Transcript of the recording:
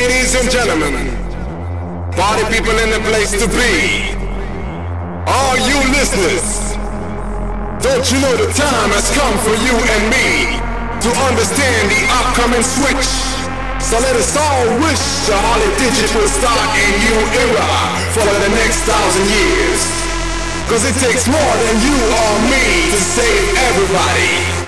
Ladies and gentlemen, party people in the place to be. All you listeners, don't you know the time has come for you and me to understand the upcoming switch? So let us all wish the Harley Digit will start a new era for the next 1,000 years. Cause it takes more than you or me to save everybody.